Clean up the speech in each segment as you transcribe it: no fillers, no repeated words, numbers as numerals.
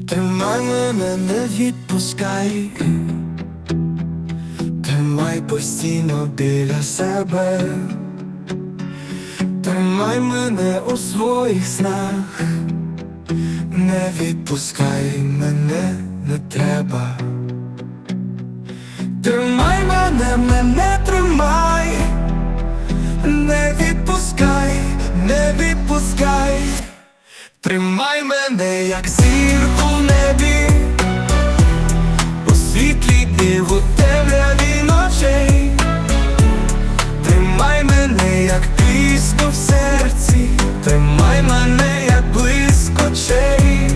Тримай мене, не відпускай, тримай постійно біля себе, тримай мене у своїх снах, не відпускай мене, не треба. Тримай мене тримай, не відпускай, не відпускай. Тримай мене, як зірку в небі, у світлі днів, у темряві ночей. Тримай мене, як пісню в серці, тримай мене, як блиск очей.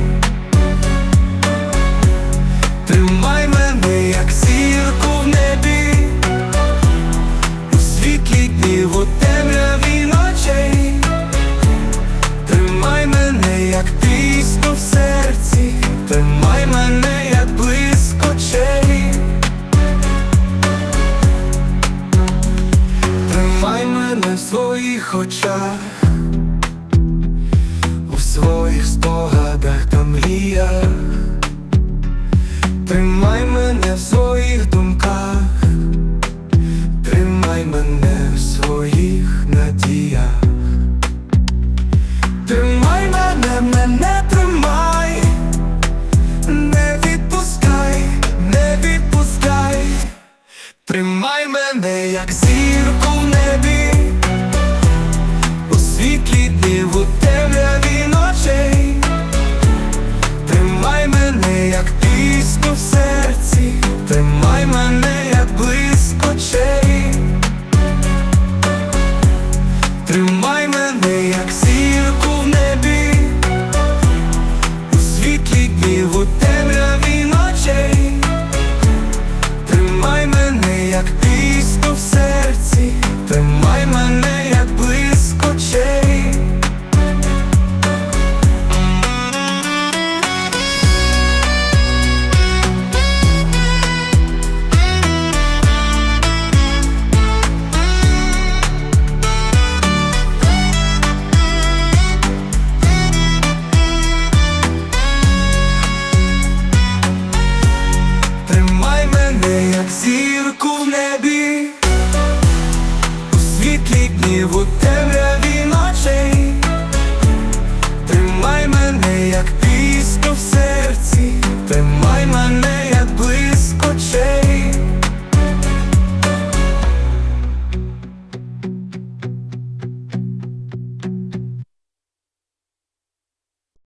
Тримай мене, як зірку в небі, у світлі днів, у темряві ночей. Тримай мене, як пісню в серці, тримай мене, як блиск очей. Тримай мене в своїх очах, у своїх спогадах та мріях. Тримай мене в своїх думках, тримай мене в своїх надіях. Тримай мене тримай, не відпускай, не відпускай. Тримай мене, як зірку в небі, у світлі днів, у